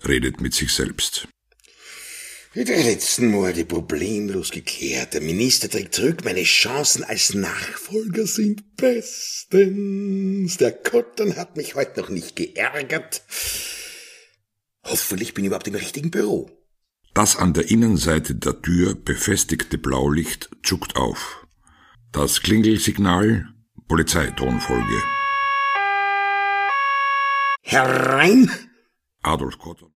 redet mit sich selbst. Wie der letzten Morde problemlos geklärt. Der Minister trägt zurück. Meine Chancen als Nachfolger sind bestens. Der Kottern hat mich heute noch nicht geärgert. Hoffentlich bin ich überhaupt im richtigen Büro. Das an der Innenseite der Tür befestigte Blaulicht zuckt auf. Das Klingelsignal, Polizeitonfolge. Herein! Adolf Kottern.